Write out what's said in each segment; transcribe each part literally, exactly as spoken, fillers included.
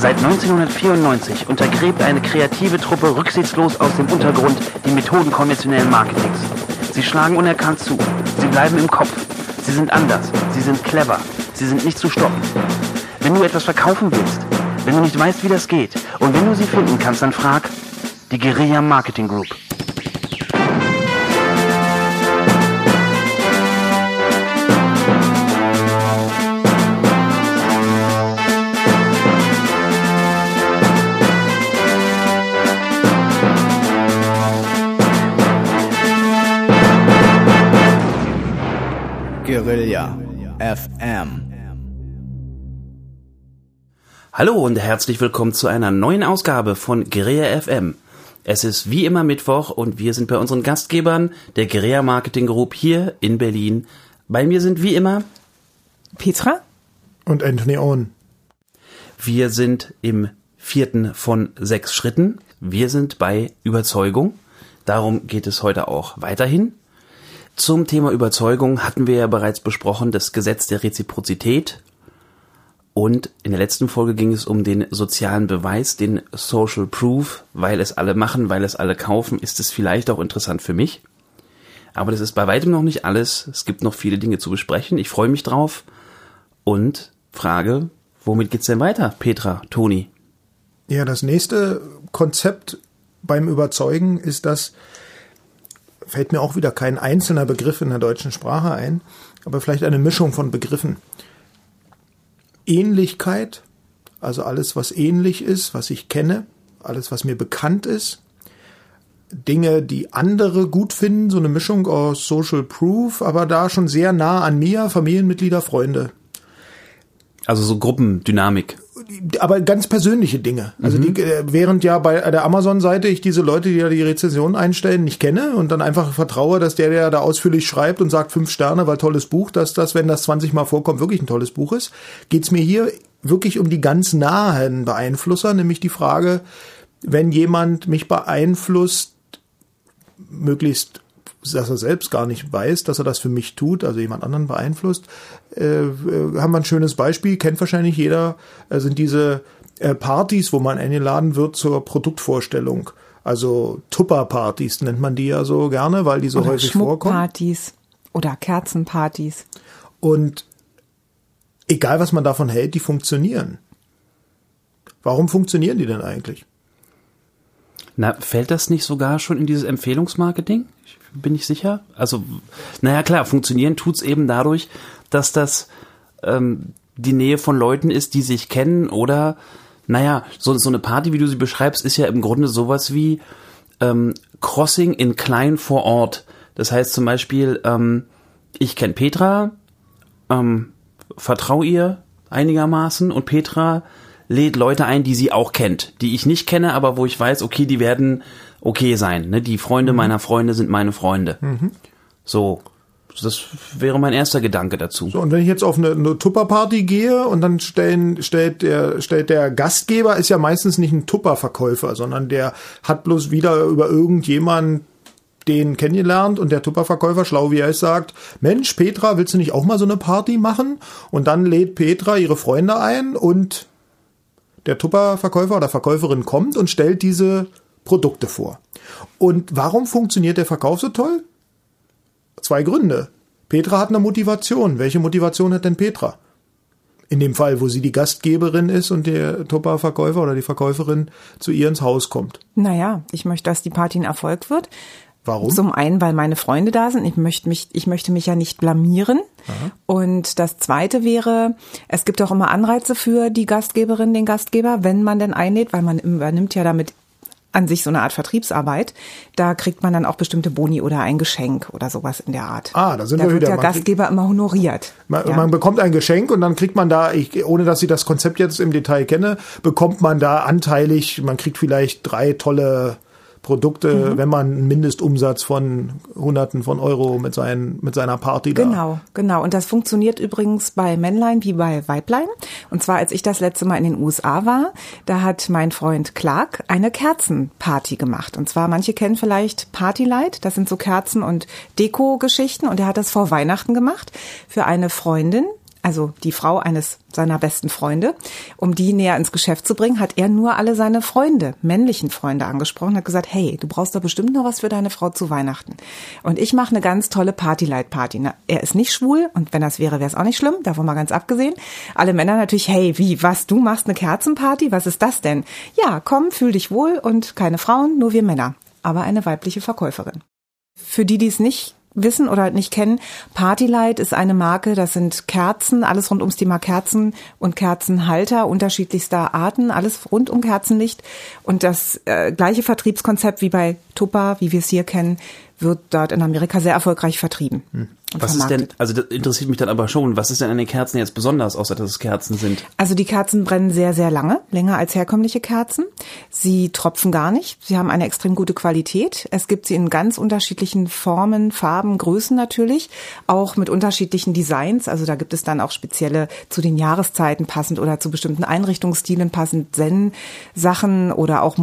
Seit neunzehnhundertvierundneunzig untergräbt eine kreative Truppe rücksichtslos aus dem Untergrund die Methoden konventionellen Marketings. Sie schlagen unerkannt zu. Sie bleiben im Kopf. Sie sind anders. Sie sind clever. Sie sind nicht zu stoppen. Wenn du etwas verkaufen willst, wenn du nicht weißt, wie das geht, und wenn du sie finden kannst, dann frag die Guerilla Marketing Group. Guerilla F M. Hallo und herzlich willkommen zu einer neuen Ausgabe von Guerilla F M. Es ist wie immer Mittwoch und wir sind bei unseren Gastgebern der Guerilla Marketing Group hier in Berlin. Bei mir sind wie immer Petra und Anthony Owen. Wir sind im vierten von sechs Schritten. Wir sind bei Überzeugung. Darum geht es heute auch weiterhin. Zum Thema Überzeugung hatten wir ja bereits besprochen, das Gesetz der Reziprozität. Und in der letzten Folge ging es um den sozialen Beweis, den Social Proof. Weil es alle machen, weil es alle kaufen, ist es vielleicht auch interessant für mich. Aber das ist bei weitem noch nicht alles. Es gibt noch viele Dinge zu besprechen. Ich freue mich drauf und frage, womit geht's denn weiter, Petra, Toni? Ja, das nächste Konzept beim Überzeugen ist das, fällt mir auch wieder kein einzelner Begriff in der deutschen Sprache ein, aber vielleicht eine Mischung von Begriffen. Ähnlichkeit, also alles, was ähnlich ist, was ich kenne, alles, was mir bekannt ist. Dinge, die andere gut finden, so eine Mischung aus Social Proof, aber da schon sehr nah an mir, Familienmitglieder, Freunde. Also so Gruppendynamik. Aber ganz persönliche Dinge. Also mhm. die, während ja bei der Amazon-Seite ich diese Leute, die ja die Rezensionen einstellen, nicht kenne und dann einfach vertraue, dass der, der da ausführlich schreibt und sagt fünf Sterne, weil tolles Buch, dass das, wenn das zwanzig Mal vorkommt, wirklich ein tolles Buch ist, geht's mir hier wirklich um die ganz nahen Beeinflusser, nämlich die Frage, wenn jemand mich beeinflusst, möglichst, dass er selbst gar nicht weiß, dass er das für mich tut, also jemand anderen beeinflusst. Äh, haben wir ein schönes Beispiel, kennt wahrscheinlich jeder, äh, sind diese äh, Partys, wo man eingeladen wird zur Produktvorstellung. Also Tupper-Partys nennt man die ja so gerne, weil die so oder häufig vorkommen. Schmuckpartys oder Kerzenpartys. Und egal, was man davon hält, die funktionieren. Warum funktionieren die denn eigentlich? Na, fällt das nicht sogar schon in dieses Empfehlungsmarketing? Bin ich sicher? Also, naja klar, funktionieren tut's eben dadurch, dass das ähm, die Nähe von Leuten ist, die sich kennen oder, naja, so, so eine Party, wie du sie beschreibst, ist ja im Grunde sowas wie ähm, Crossing in klein vor Ort. Das heißt zum Beispiel, ähm, ich kenne Petra, ähm, vertraue ihr einigermaßen und Petra lädt Leute ein, die sie auch kennt, die ich nicht kenne, aber wo ich weiß, okay, die werden okay sein. Ne? Die Freunde mhm. meiner Freunde sind meine Freunde. Mhm. So, das wäre mein erster Gedanke dazu. So, und wenn ich jetzt auf eine, eine Tupper-Party gehe und dann stellen, stellt der, stellt der Gastgeber, ist ja meistens nicht ein Tupper-Verkäufer, sondern der hat bloß wieder über irgendjemanden den kennengelernt und der Tupper-Verkäufer, schlau wie er es sagt, Mensch, Petra, willst du nicht auch mal so eine Party machen? Und dann lädt Petra ihre Freunde ein und der Tupper-Verkäufer oder Verkäuferin kommt und stellt diese Produkte vor. Und warum funktioniert der Verkauf so toll? Zwei Gründe. Petra hat eine Motivation. Welche Motivation hat denn Petra? In dem Fall, wo sie die Gastgeberin ist und der Tupper-Verkäufer oder die Verkäuferin zu ihr ins Haus kommt. Naja, ich möchte, dass die Party ein Erfolg wird. Warum? Zum einen, weil meine Freunde da sind. Ich möchte mich, ich möchte mich ja nicht blamieren. Aha. Und das Zweite wäre, es gibt auch immer Anreize für die Gastgeberin, den Gastgeber, wenn man denn einlädt, weil man übernimmt ja damit an sich so eine Art Vertriebsarbeit. Da kriegt man dann auch bestimmte Boni oder ein Geschenk oder sowas in der Art. Ah, da sind da wir wieder. Da wird der Gastgeber immer honoriert. Man, ja. man bekommt ein Geschenk und dann kriegt man da, ich, ohne dass ich das Konzept jetzt im Detail kenne, bekommt man da anteilig, man kriegt vielleicht drei tolle Produkte, mhm. wenn man einen Mindestumsatz von Hunderten von Euro mit, seinen, mit seiner Party da. Genau, genau. Und das funktioniert übrigens bei Männlein wie bei Weiblein. Und zwar, als ich das letzte Mal in den U S A war, da hat mein Freund Clark eine Kerzenparty gemacht. Und zwar, manche kennen vielleicht Partylight, das sind so Kerzen- und Deko-Geschichten. Und er hat das vor Weihnachten gemacht für eine Freundin, also die Frau eines seiner besten Freunde, um die näher ins Geschäft zu bringen, hat er nur alle seine Freunde, männlichen Freunde angesprochen, hat gesagt, hey, du brauchst da bestimmt noch was für deine Frau zu Weihnachten. Und ich mache eine ganz tolle Party-Light-Party. Na, er ist nicht schwul und wenn das wäre, wäre es auch nicht schlimm, davon mal ganz abgesehen. Alle Männer natürlich, hey, wie, was, du machst eine Kerzenparty? Was ist das denn? Ja, komm, fühl dich wohl und keine Frauen, nur wir Männer. Aber eine weibliche Verkäuferin. Für die, die es nicht wissen oder nicht kennen, Partylight ist eine Marke, das sind Kerzen, alles rund ums Thema Kerzen und Kerzenhalter unterschiedlichster Arten, alles rund um Kerzenlicht. Und das äh, gleiche Vertriebskonzept wie bei Tupper, wie wir es hier kennen, wird dort in Amerika sehr erfolgreich vertrieben. Hm. Was ist denn, also das interessiert mich dann aber schon, was ist denn an den Kerzen jetzt besonders, außer dass es Kerzen sind? Also die Kerzen brennen sehr, sehr lange, länger als herkömmliche Kerzen. Sie tropfen gar nicht, sie haben eine extrem gute Qualität. Es gibt sie in ganz unterschiedlichen Formen, Farben, Größen natürlich, auch mit unterschiedlichen Designs. Also da gibt es dann auch spezielle zu den Jahreszeiten passend oder zu bestimmten Einrichtungsstilen passend Zen-Sachen oder auch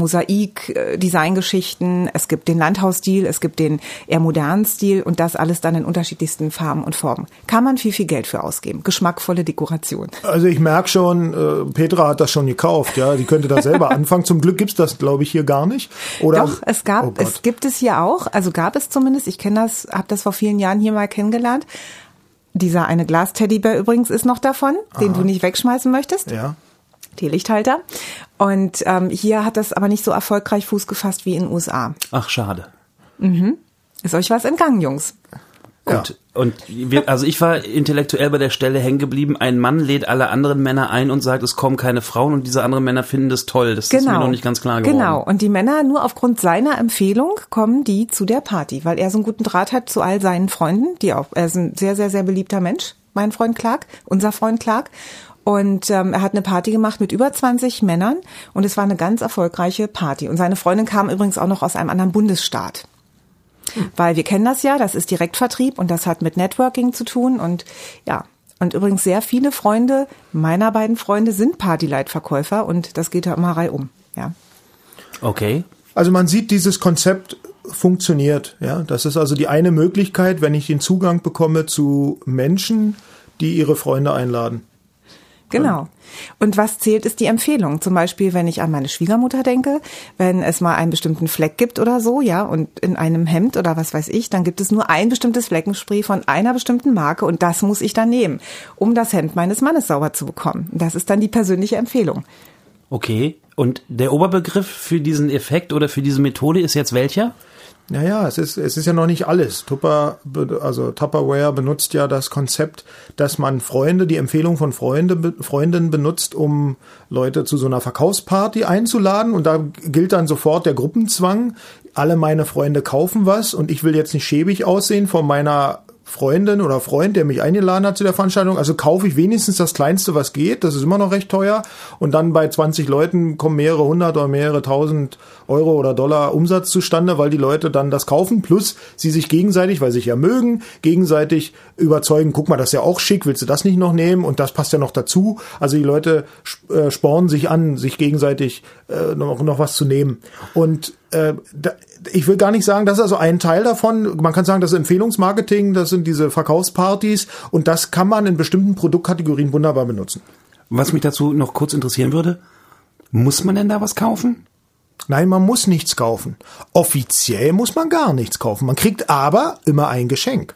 Mosaik-Designgeschichten. Es gibt den Landhausstil, es gibt den eher modernen Stil und das alles dann in unterschiedlichsten Farben und Formen. Kann man viel, viel Geld für ausgeben. Geschmackvolle Dekoration. Also ich merke schon, äh, Petra hat das schon gekauft, ja, die könnte da selber anfangen. Zum Glück gibt's das, glaube ich, hier gar nicht. Oder? Doch, es gab, oh es gibt es hier auch, also gab es zumindest, ich kenne das, habe das vor vielen Jahren hier mal kennengelernt. Dieser eine Glas-Teddybär übrigens ist noch davon, Aha. den du nicht wegschmeißen möchtest. Ja. Teelichthalter. Und ähm, hier hat das aber nicht so erfolgreich Fuß gefasst wie in den U S A. Ach, schade. Mhm. Ist euch was entgangen, Jungs? Gut. Ja. Und wir, also ich war intellektuell bei der Stelle hängen geblieben. Ein Mann lädt alle anderen Männer ein und sagt, es kommen keine Frauen und diese anderen Männer finden das toll. Das genau. ist mir noch nicht ganz klar geworden. Genau. Und die Männer, nur aufgrund seiner Empfehlung, kommen die zu der Party, weil er so einen guten Draht hat zu all seinen Freunden, die auch, er ist ein sehr, sehr, sehr beliebter Mensch, mein Freund Clark, unser Freund Clark. Und ähm, er hat eine Party gemacht mit über zwanzig Männern und es war eine ganz erfolgreiche Party. Und seine Freundin kam übrigens auch noch aus einem anderen Bundesstaat. Weil wir kennen das ja, das ist Direktvertrieb und das hat mit Networking zu tun und ja, und übrigens sehr viele Freunde meiner beiden Freunde sind Partylight-Verkäufer und das geht ja immer reihum, ja. Okay. Also man sieht, dieses Konzept funktioniert, ja. Das ist also die eine Möglichkeit, wenn ich den Zugang bekomme zu Menschen, die ihre Freunde einladen. Genau. Und was zählt, ist die Empfehlung. Zum Beispiel, wenn ich an meine Schwiegermutter denke, wenn es mal einen bestimmten Fleck gibt oder so, ja, und in einem Hemd oder was weiß ich, dann gibt es nur ein bestimmtes Fleckenspray von einer bestimmten Marke und das muss ich dann nehmen, um das Hemd meines Mannes sauber zu bekommen. Das ist dann die persönliche Empfehlung. Okay. Und der Oberbegriff für diesen Effekt oder für diese Methode ist jetzt welcher? Naja, es ist, es ist ja noch nicht alles. Tupper, also Tupperware benutzt ja das Konzept, dass man Freunde, die Empfehlung von Freunde, Freundinnen benutzt, um Leute zu so einer Verkaufsparty einzuladen. Und da gilt dann sofort der Gruppenzwang. Alle meine Freunde kaufen was und ich will jetzt nicht schäbig aussehen von meiner Freundin oder Freund, der mich eingeladen hat zu der Veranstaltung, also kaufe ich wenigstens das Kleinste, was geht, das ist immer noch recht teuer und dann bei zwanzig Leuten kommen mehrere hundert oder mehrere tausend Euro oder Dollar Umsatz zustande, weil die Leute dann das kaufen, plus sie sich gegenseitig, weil sie sich ja mögen, gegenseitig überzeugen, guck mal, das ist ja auch schick, willst du das nicht noch nehmen und das passt ja noch dazu, also die Leute äh, spornen sich an, sich gegenseitig äh, noch, noch was zu nehmen und äh, da, ich will gar nicht sagen, das ist also ein Teil davon. Man kann sagen, das ist Empfehlungsmarketing, das sind diese Verkaufspartys und das kann man in bestimmten Produktkategorien wunderbar benutzen. Was mich dazu noch kurz interessieren würde, muss man denn da was kaufen? Nein, man muss nichts kaufen. Offiziell muss man gar nichts kaufen. Man kriegt aber immer ein Geschenk.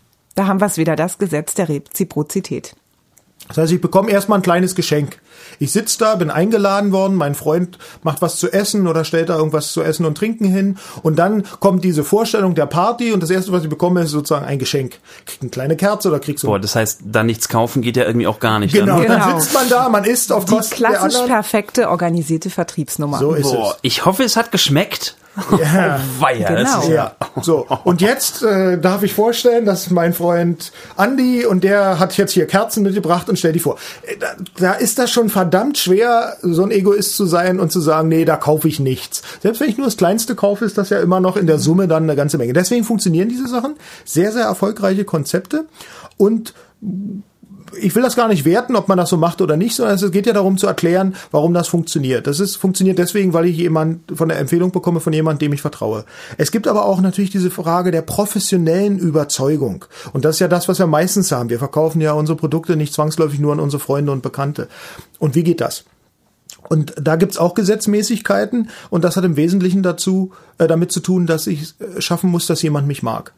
Da haben wir es wieder, das Gesetz der Reziprozität. Das heißt, ich bekomme erstmal ein kleines Geschenk. Ich sitze da, bin eingeladen worden, mein Freund macht was zu essen oder stellt da irgendwas zu essen und trinken hin und dann kommt diese Vorstellung der Party und das Erste, was ich bekomme, ist sozusagen ein Geschenk. Krieg eine kleine Kerze oder krieg so... Boah, das heißt, da nichts kaufen geht ja irgendwie auch gar nicht. Genau, dann, dann genau. sitzt man da, man isst auf Kosten der anderen. Die klassisch perfekte organisierte Vertriebsnummer. So ist Boah, es. Ich hoffe, es hat geschmeckt. Ja, oh, weia, genau. Das ist ja. So, und jetzt äh, darf ich vorstellen, dass mein Freund Andi und der hat jetzt hier Kerzen mitgebracht und stell die vor. Da, da ist das schon verdammt schwer, so ein Egoist zu sein und zu sagen, nee, da kaufe ich nichts. Selbst wenn ich nur das Kleinste kaufe, ist das ja immer noch in der Summe dann eine ganze Menge. Deswegen funktionieren diese Sachen. Sehr, sehr erfolgreiche Konzepte und ich will das gar nicht werten, ob man das so macht oder nicht, sondern es geht ja darum zu erklären, warum das funktioniert. Das ist funktioniert deswegen, weil ich jemand von der Empfehlung bekomme von jemandem, dem ich vertraue. Es gibt aber auch natürlich diese Frage der professionellen Überzeugung. Und das ist ja das, was wir meistens haben. Wir verkaufen ja unsere Produkte nicht zwangsläufig nur an unsere Freunde und Bekannte. Und wie geht das? Und da gibt's auch Gesetzmäßigkeiten und das hat im Wesentlichen dazu äh, damit zu tun, dass ich äh, schaffen muss, dass jemand mich mag.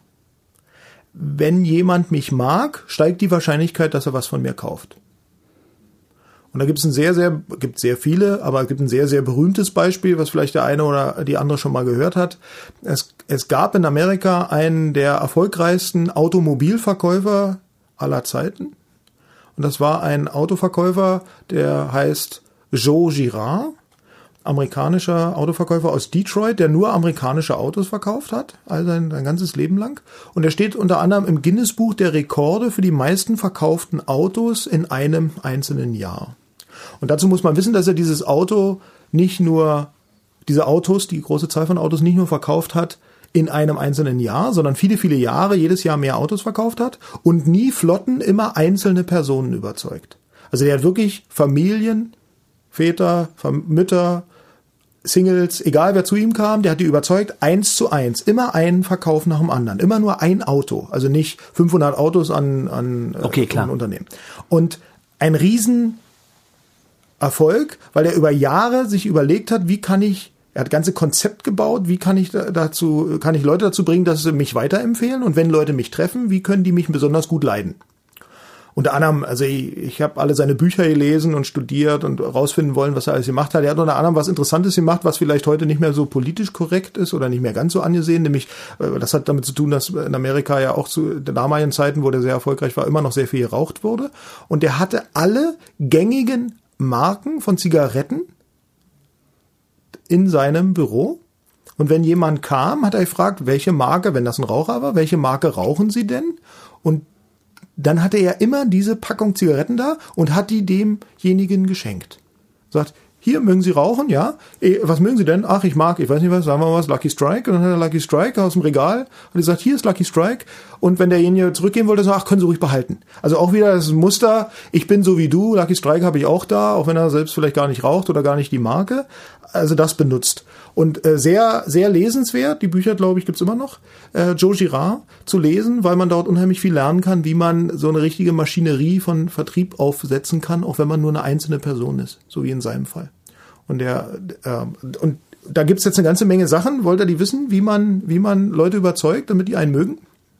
Wenn jemand mich mag, steigt die Wahrscheinlichkeit, dass er was von mir kauft. Und da gibt es ein sehr, sehr, gibt sehr viele, aber es gibt ein sehr, sehr berühmtes Beispiel, was vielleicht der eine oder die andere schon mal gehört hat. Es, es gab in Amerika einen der erfolgreichsten Automobilverkäufer aller Zeiten. Und das war ein Autoverkäufer, der heißt Joe Girard. Amerikanischer Autoverkäufer aus Detroit, der nur amerikanische Autos verkauft hat, also sein, sein ganzes Leben lang. Und er steht unter anderem im Guinness-Buch der Rekorde für die meisten verkauften Autos in einem einzelnen Jahr. Und dazu muss man wissen, dass er dieses Auto nicht nur, diese Autos, die große Zahl von Autos nicht nur verkauft hat in einem einzelnen Jahr, sondern viele, viele Jahre, jedes Jahr mehr Autos verkauft hat und nie Flotten, immer einzelne Personen überzeugt. Also der hat wirklich Familien, Väter, Mütter, Singles, egal wer zu ihm kam, der hat die überzeugt, eins zu eins, immer einen Verkauf nach dem anderen, immer nur ein Auto, also nicht fünfhundert Autos an, an okay, äh, ein Unternehmen. Und ein Riesenerfolg, weil er über Jahre sich überlegt hat, wie kann ich, er hat das ganze Konzept gebaut, wie kann ich dazu, kann ich Leute dazu bringen, dass sie mich weiterempfehlen und wenn Leute mich treffen, wie können die mich besonders gut leiden? Unter anderem, also ich, ich habe alle seine Bücher gelesen und studiert und rausfinden wollen, was er alles gemacht hat. Er hat unter anderem was Interessantes gemacht, was vielleicht heute nicht mehr so politisch korrekt ist oder nicht mehr ganz so angesehen. Nämlich, das hat damit zu tun, dass in Amerika ja auch zu den damaligen Zeiten, wo der sehr erfolgreich war, immer noch sehr viel geraucht wurde. Und er hatte alle gängigen Marken von Zigaretten in seinem Büro. Und wenn jemand kam, hat er gefragt, welche Marke, wenn das ein Raucher war, welche Marke rauchen Sie denn? Und dann hatte er immer diese Packung Zigaretten da und hat die demjenigen geschenkt. Sagt, hier, mögen Sie rauchen? Ja. E, was mögen Sie denn? Ach, ich mag, ich weiß nicht was, sagen wir mal was, Lucky Strike. Und dann hat er Lucky Strike aus dem Regal und er sagt, hier ist Lucky Strike. Und wenn derjenige zurückgehen wollte, sagt, ach, können Sie ruhig behalten. Also auch wieder das Muster, ich bin so wie du, Lucky Strike habe ich auch da, auch wenn er selbst vielleicht gar nicht raucht oder gar nicht die Marke. Also das benutzt. Und äh, sehr, sehr lesenswert, die Bücher, glaube ich, gibt's immer noch, äh, Joe Girard zu lesen, weil man dort unheimlich viel lernen kann, wie man so eine richtige Maschinerie von Vertrieb aufsetzen kann, auch wenn man nur eine einzelne Person ist, so wie in seinem Fall. Und der äh, und da gibt's jetzt eine ganze Menge Sachen. Wollt ihr die wissen, wie man, wie man Leute überzeugt, damit die einen mögen?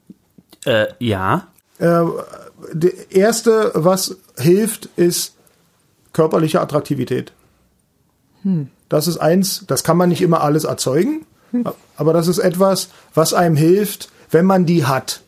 Äh, ja. Äh, das Erste, was hilft, ist körperliche Attraktivität. Hm. Das ist eins, das kann man nicht immer alles erzeugen, hm. aber das ist etwas, was einem hilft, wenn man die hat.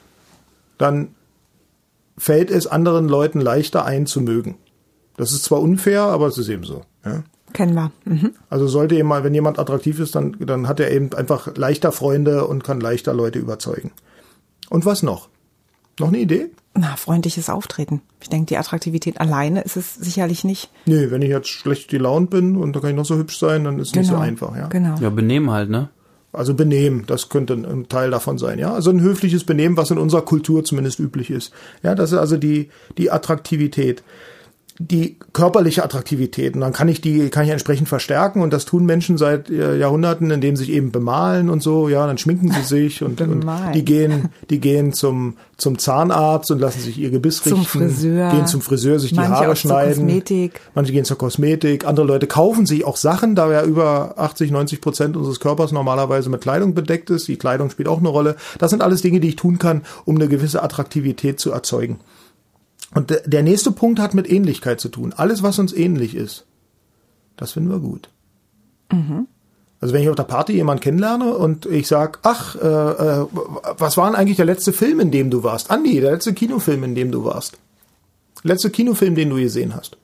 Dann fällt es anderen Leuten leichter ein zu mögen. Das ist zwar unfair, aber es ist eben so. Ja? Kennen wir. Mhm. Also sollte jemand, wenn jemand attraktiv ist, dann, dann hat er eben einfach leichter Freunde und kann leichter Leute überzeugen. Und was noch? Noch eine Idee? Na, freundliches Auftreten. Ich denke, die Attraktivität alleine ist es sicherlich nicht. Nee, wenn ich jetzt schlecht gelaunt bin und da kann ich noch so hübsch sein, dann ist es genau, nicht so einfach. Ja, genau. Ja, Benehmen halt, ne? Also Benehmen, das könnte ein Teil davon sein, ja. Also ein höfliches Benehmen, was in unserer Kultur zumindest üblich ist. Ja, das ist also die, die Attraktivität. Die körperliche Attraktivität. Und dann kann ich die, kann ich entsprechend verstärken. Und das tun Menschen seit äh, Jahrhunderten, indem sie sich eben bemalen und so. Ja, dann schminken sie sich und, und die gehen, die gehen zum, zum Zahnarzt und lassen sich ihr Gebiss richten. Zum Friseur. Gehen zum Friseur, sich Manche die Haare auch schneiden. zur Kosmetik. Manche gehen zur Kosmetik. Andere Leute kaufen sich auch Sachen, da ja über achtzig, neunzig Prozent unseres Körpers normalerweise mit Kleidung bedeckt ist. Die Kleidung spielt auch eine Rolle. Das sind alles Dinge, die ich tun kann, um eine gewisse Attraktivität zu erzeugen. Und der nächste Punkt hat mit Ähnlichkeit zu tun. Alles, was uns ähnlich ist, das finden wir gut. Mhm. Also wenn ich auf der Party jemanden kennenlerne und ich sag, ach, äh, äh, was war denn eigentlich der letzte Film, in dem du warst? Andi, der letzte Kinofilm, in dem du warst. Letzte Kinofilm, den du gesehen hast.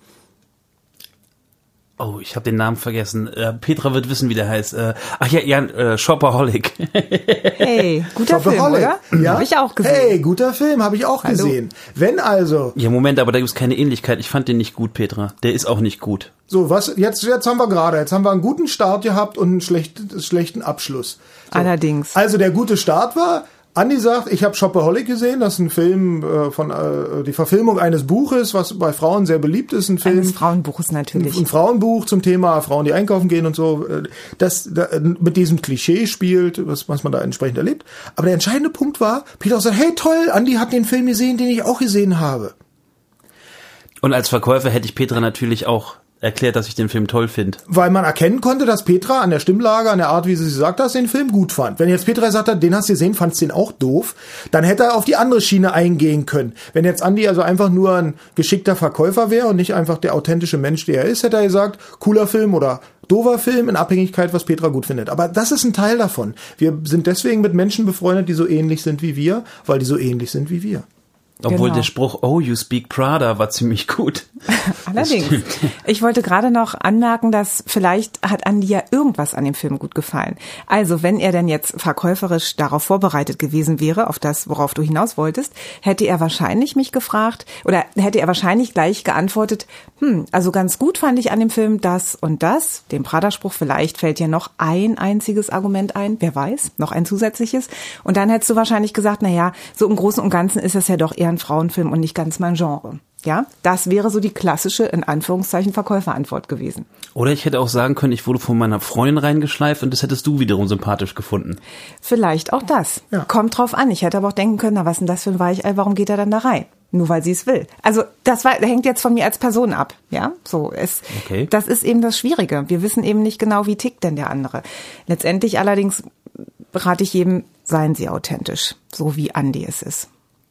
Oh, ich habe den Namen vergessen. Äh, Petra wird wissen, wie der heißt. Äh, ach ja, ja, äh, Shopaholic. Hey, guter Film, oder? Ja? Habe ich auch gesehen. Hey, guter Film, habe ich auch Hallo. gesehen. Wenn also... Ja, Moment, aber da gibt es keine Ähnlichkeit. Ich fand den nicht gut, Petra. Der ist auch nicht gut. So, was, jetzt, jetzt haben wir gerade, jetzt haben wir einen guten Start gehabt und einen schlechten, schlechten Abschluss. So. Allerdings. Also der gute Start war, Andi sagt, ich habe Shopaholic gesehen, das ist ein Film äh, von äh, die Verfilmung eines Buches, was bei Frauen sehr beliebt ist, ein Film. Eines Frauenbuches natürlich. Ein, ein Frauenbuch zum Thema Frauen, die einkaufen gehen und so, das da, mit diesem Klischee spielt, was, was man da entsprechend erlebt. Aber der entscheidende Punkt war, Peter sagt, hey toll, Andi hat den Film gesehen, den ich auch gesehen habe. Und als Verkäufer hätte ich Petra natürlich auch erklärt, dass ich den Film toll finde. Weil man erkennen konnte, dass Petra an der Stimmlage, an der Art, wie sie gesagt hat, den Film gut fand. Wenn jetzt Petra gesagt hat, den hast du gesehen, fandst den auch doof, dann hätte er auf die andere Schiene eingehen können. Wenn jetzt Andi also einfach nur ein geschickter Verkäufer wäre und nicht einfach der authentische Mensch, der er ist, hätte er gesagt, cooler Film oder doofer Film in Abhängigkeit, was Petra gut findet. Aber das ist ein Teil davon. Wir sind deswegen mit Menschen befreundet, die so ähnlich sind wie wir, weil die so ähnlich sind wie wir. Obwohl Genau. der Spruch, oh, you speak Prada, war ziemlich gut. Allerdings. Ich wollte gerade noch anmerken, dass vielleicht hat Andi ja irgendwas an dem Film gut gefallen. Also wenn er denn jetzt verkäuferisch darauf vorbereitet gewesen wäre, auf das, worauf du hinaus wolltest, hätte er wahrscheinlich mich gefragt oder hätte er wahrscheinlich gleich geantwortet, hm, also ganz gut fand ich an dem Film das und das, den Prada-Spruch, vielleicht fällt dir noch ein einziges Argument ein, wer weiß, noch ein zusätzliches. Und dann hättest du wahrscheinlich gesagt, na ja, so im Großen und Ganzen ist es ja doch eher ein Frauenfilm und nicht ganz mein Genre. Ja, das wäre so die klassische, in Anführungszeichen, Verkäuferantwort gewesen. Oder ich hätte auch sagen können, ich wurde von meiner Freundin reingeschleift und das hättest du wiederum sympathisch gefunden. Vielleicht auch das. Ja. Kommt drauf an. Ich hätte aber auch denken können, na was ist denn das für ein Weichei, warum geht er dann da rein? Nur weil sie es will. Also das war, hängt jetzt von mir als Person ab. Ja, so es. Okay. Das ist eben das Schwierige. Wir wissen eben nicht genau, wie tickt denn der andere. Letztendlich allerdings rate ich jedem, seien Sie authentisch, so wie Andi es ist.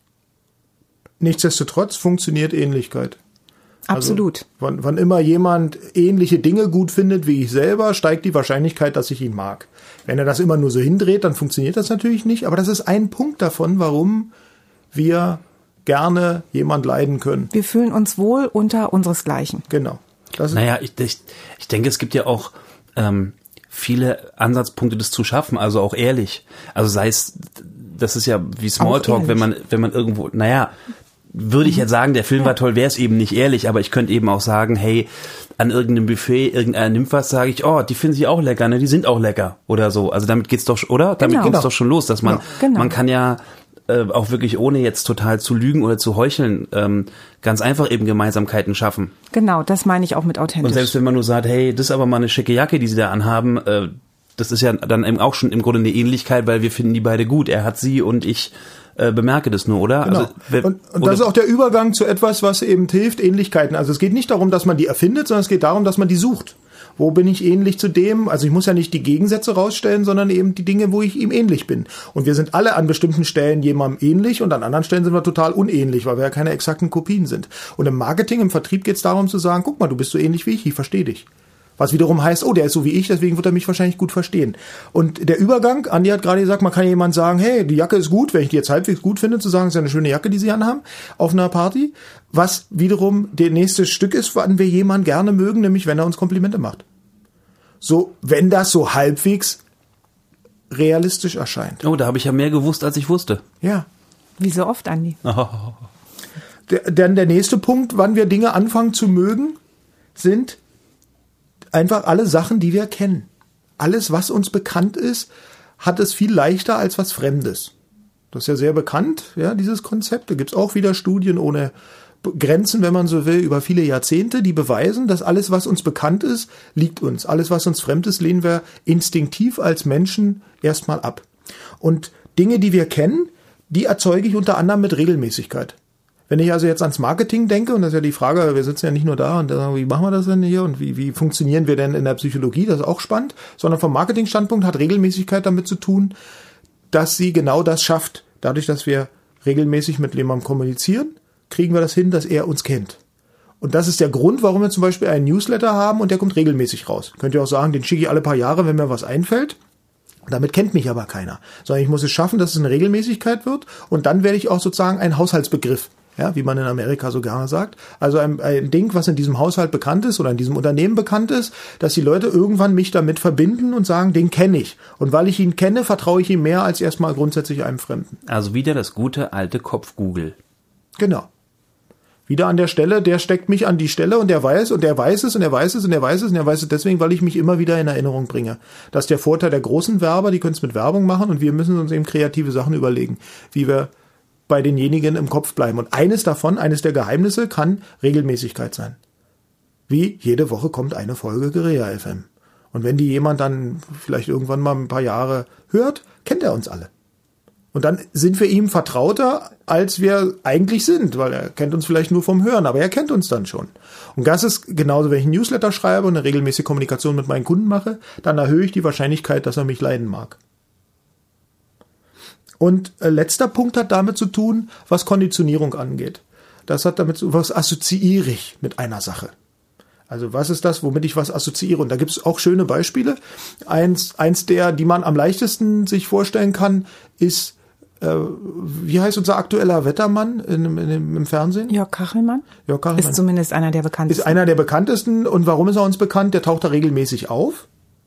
Nichtsdestotrotz funktioniert Ähnlichkeit. Absolut. Also, wann, wann immer jemand ähnliche Dinge gut findet wie ich selber, steigt die Wahrscheinlichkeit, dass ich ihn mag. Wenn er das immer nur so hindreht, dann funktioniert das natürlich nicht. Aber das ist ein Punkt davon, warum wir gerne jemand leiden können. Wir fühlen uns wohl unter unseresgleichen. Genau. Das ist Naja, ich, ich, ich denke, es gibt ja auch ähm, viele Ansatzpunkte, das zu schaffen, also auch ehrlich. Also sei es, das ist ja wie Smalltalk, wenn man, wenn man irgendwo, naja, würde ich jetzt sagen, der Film war toll, wäre es eben nicht ehrlich, aber ich könnte eben auch sagen, hey, an irgendeinem Buffet, irgendeiner nimmt was, sage ich, oh, die finden sie auch lecker, ne, die sind auch lecker oder so. Also damit geht's doch, oder? Damit Genau. geht's Genau. doch schon los, dass man, Ja, genau. man kann ja äh, auch wirklich ohne jetzt total zu lügen oder zu heucheln, ähm, ganz einfach eben Gemeinsamkeiten schaffen. Genau, das meine ich auch mit authentisch. Und selbst wenn man nur sagt, hey, das ist aber mal eine schicke Jacke, die sie da anhaben, äh, das ist ja dann eben auch schon im Grunde eine Ähnlichkeit, weil wir finden die beide gut. Er hat sie und ich äh, bemerke das nur, oder? Genau. Also, wer, und und oder, das ist auch der Übergang zu etwas, was eben hilft, Ähnlichkeiten. Also es geht nicht darum, dass man die erfindet, sondern es geht darum, dass man die sucht. Wo bin ich ähnlich zu dem? Also ich muss ja nicht die Gegensätze rausstellen, sondern eben die Dinge, wo ich ihm ähnlich bin. Und wir sind alle an bestimmten Stellen jemandem ähnlich und an anderen Stellen sind wir total unähnlich, weil wir ja keine exakten Kopien sind. Und im Marketing, im Vertrieb geht es darum zu sagen, guck mal, du bist so ähnlich wie ich, ich verstehe dich. Was wiederum heißt, oh, der ist so wie ich, deswegen wird er mich wahrscheinlich gut verstehen. Und der Übergang, Andi hat gerade gesagt, man kann jemand sagen, hey, die Jacke ist gut, wenn ich die jetzt halbwegs gut finde, zu sagen, es ist eine schöne Jacke, die sie anhaben, auf einer Party. Was wiederum der nächste Stück ist, wann wir jemanden gerne mögen, nämlich wenn er uns Komplimente macht. So, wenn das so halbwegs realistisch erscheint. oh, da habe ich ja mehr gewusst, als ich wusste. Ja. Wie so oft, Andi. Der, dann der nächste Punkt, wann wir Dinge anfangen zu mögen, sind einfach alle Sachen, die wir kennen. Alles, was uns bekannt ist, hat es viel leichter als was Fremdes. Das ist ja sehr bekannt, ja, dieses Konzept. Da gibt's auch wieder Studien ohne Grenzen, wenn man so will, über viele Jahrzehnte, die beweisen, dass alles, was uns bekannt ist, liegt uns. Alles, was uns fremd ist, lehnen wir instinktiv als Menschen erstmal ab. Und Dinge, die wir kennen, die erzeuge ich unter anderem mit Regelmäßigkeit. Wenn ich also jetzt ans Marketing denke, und das ist ja die Frage, wir sitzen ja nicht nur da und sagen, wie machen wir das denn hier und wie, wie funktionieren wir denn in der Psychologie, das ist auch spannend, sondern vom Marketingstandpunkt hat Regelmäßigkeit damit zu tun, dass sie genau das schafft. Dadurch, dass wir regelmäßig mit jemandem kommunizieren, kriegen wir das hin, dass er uns kennt. Und das ist der Grund, warum wir zum Beispiel einen Newsletter haben und der kommt regelmäßig raus. Könnt ihr auch sagen, den schicke ich alle paar Jahre, wenn mir was einfällt. Damit kennt mich aber keiner. Sondern ich muss es schaffen, dass es eine Regelmäßigkeit wird und dann werde ich auch sozusagen ein Haushaltsbegriff. Ja, wie man in Amerika so gerne sagt. Also ein, ein Ding, was in diesem Haushalt bekannt ist oder in diesem Unternehmen bekannt ist, dass die Leute irgendwann mich damit verbinden und sagen, den kenne ich. Und weil ich ihn kenne, vertraue ich ihm mehr als erstmal grundsätzlich einem Fremden. Also wieder das gute alte Kopf Google. Genau. Wieder an der Stelle, der steckt mich an die Stelle und der weiß und der weiß es und er weiß es und er weiß es und er weiß es deswegen, weil ich mich immer wieder in Erinnerung bringe. Das ist der Vorteil der großen Werber, die können es mit Werbung machen und wir müssen uns eben kreative Sachen überlegen, wie wir bei denjenigen im Kopf bleiben. Und eines davon, eines der Geheimnisse kann Regelmäßigkeit sein. Wie jede Woche kommt eine Folge Guerilla F M. Und wenn die jemand dann vielleicht irgendwann mal ein paar Jahre hört, kennt er uns alle. Und dann sind wir ihm vertrauter, als wir eigentlich sind, weil er kennt uns vielleicht nur vom Hören, aber er kennt uns dann schon. Und das ist genauso, wenn ich einen Newsletter schreibe und eine regelmäßige Kommunikation mit meinen Kunden mache, dann erhöhe ich die Wahrscheinlichkeit, dass er mich leiden mag. Und äh, letzter Punkt hat damit zu tun, was Konditionierung angeht. Das hat damit zu tun, was assoziiere ich mit einer Sache. Also was ist das, womit ich was assoziiere? Und da gibt es auch schöne Beispiele. Eins, eins der, die man am leichtesten sich vorstellen kann, ist, äh, wie heißt unser aktueller Wettermann in, in, in, im Fernsehen? Jörg Kachelmann. Jörg Kachelmann. Ist zumindest einer der bekanntesten. Ist einer der bekanntesten. Und warum ist er uns bekannt? Der taucht da regelmäßig auf.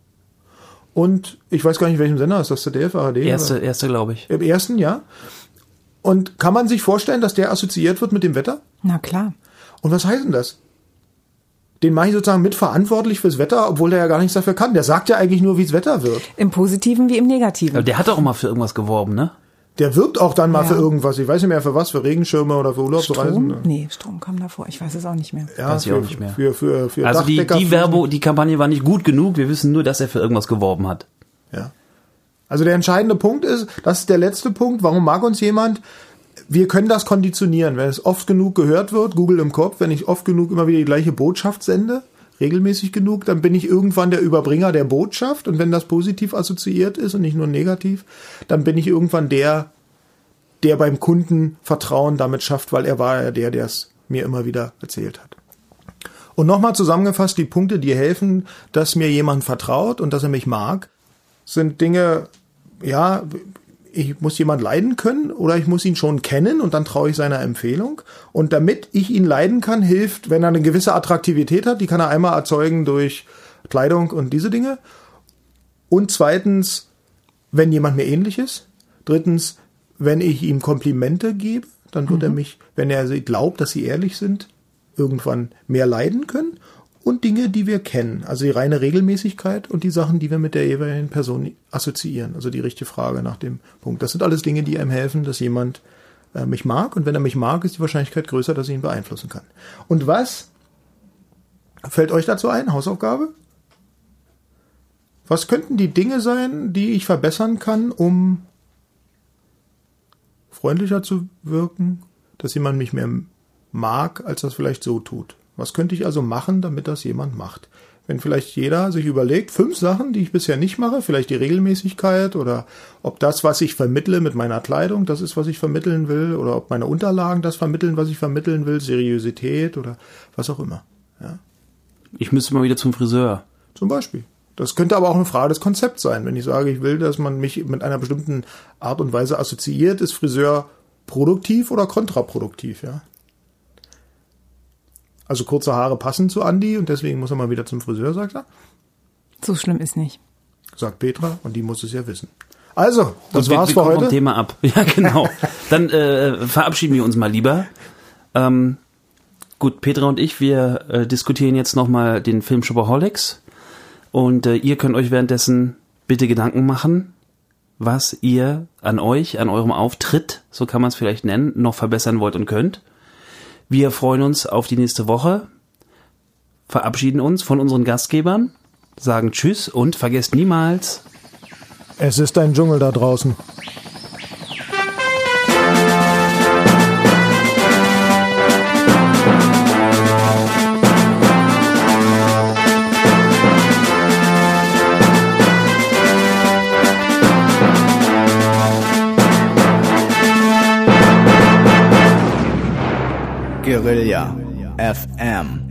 Und ich weiß gar nicht, in welchem Sender ist das, Z D F, A R D? Erste, erste, glaube ich. Im ersten, ja. Und kann man sich vorstellen, dass der assoziiert wird mit dem Wetter? Na klar. Und was heißt denn das? Den mache ich sozusagen mitverantwortlich fürs Wetter, obwohl der ja gar nichts dafür kann. Der sagt ja eigentlich nur, wie das Wetter wird. Im Positiven wie im Negativen. Aber der hat auch mal für irgendwas geworben, ne? Der wirbt auch dann mal Ja. für irgendwas. Ich weiß nicht mehr für was, für Regenschirme oder für Urlaubsreisen. Strom? Nee, Strom kam davor. Ich weiß es auch nicht mehr. Ja, Weiß ich für, auch nicht mehr. Für, für, für Also die, Dachdecker, die Werbung, die Kampagne war nicht gut genug. Wir wissen nur, dass er für irgendwas geworben hat. Ja. Also der entscheidende Punkt ist, das ist der letzte Punkt, warum mag uns jemand? Wir können das konditionieren. Wenn es oft genug gehört wird, Google im Kopf, wenn ich oft genug immer wieder die gleiche Botschaft sende, regelmäßig genug, dann bin ich irgendwann der Überbringer der Botschaft. Und wenn das positiv assoziiert ist und nicht nur negativ, dann bin ich irgendwann der, der beim Kunden Vertrauen damit schafft, weil er war ja der, der es mir immer wieder erzählt hat. Und nochmal zusammengefasst, die Punkte, die helfen, dass mir jemand vertraut und dass er mich mag, sind Dinge, ja, ich muss jemand leiden können oder ich muss ihn schon kennen und dann traue ich seiner Empfehlung. Und damit ich ihn leiden kann, hilft, wenn er eine gewisse Attraktivität hat, die kann er einmal erzeugen durch Kleidung und diese Dinge. Und zweitens, wenn jemand mir ähnlich ist. Drittens, wenn ich ihm Komplimente gebe, dann wird mhm. er mich, wenn er glaubt, dass sie ehrlich sind, irgendwann mehr leiden können. Und Dinge, die wir kennen, also die reine Regelmäßigkeit und die Sachen, die wir mit der jeweiligen Person assoziieren. Also die richtige Frage nach dem Punkt. Das sind alles Dinge, die einem helfen, dass jemand äh, mich mag. Und wenn er mich mag, ist die Wahrscheinlichkeit größer, dass ich ihn beeinflussen kann. Und was fällt euch dazu ein? Hausaufgabe? Was könnten die Dinge sein, die ich verbessern kann, um freundlicher zu wirken, dass jemand mich mehr mag, als das vielleicht so tut? Was könnte ich also machen, damit das jemand macht? Wenn vielleicht jeder sich überlegt, fünf Sachen, die ich bisher nicht mache, vielleicht die Regelmäßigkeit oder ob das, was ich vermittle mit meiner Kleidung, das ist, was ich vermitteln will, oder ob meine Unterlagen das vermitteln, was ich vermitteln will, Seriosität oder was auch immer. Ja. Ich müsste mal wieder zum Friseur. Zum Beispiel. Das könnte aber auch eine Frage des Konzepts sein. Wenn ich sage, ich will, dass man mich mit einer bestimmten Art und Weise assoziiert, ist Friseur produktiv oder kontraproduktiv, ja? Also kurze Haare passen zu Andi und deswegen muss er mal wieder zum Friseur, sagt er. So schlimm ist nicht. Sagt Petra und die muss es ja wissen. Also, das wir, war's wir für kommen heute. vom Thema ab. Ja, genau. Dann äh, verabschieden wir uns mal lieber. Ähm, gut, Petra und ich, wir äh, diskutieren jetzt nochmal den Film Shopaholics und äh, ihr könnt euch währenddessen bitte Gedanken machen, was ihr an euch, an eurem Auftritt, so kann man es vielleicht nennen, noch verbessern wollt und könnt. Wir freuen uns auf die nächste Woche, verabschieden uns von unseren Gastgebern, sagen Tschüss und vergesst niemals, Es ist ein Dschungel da draußen. Guerilla F M.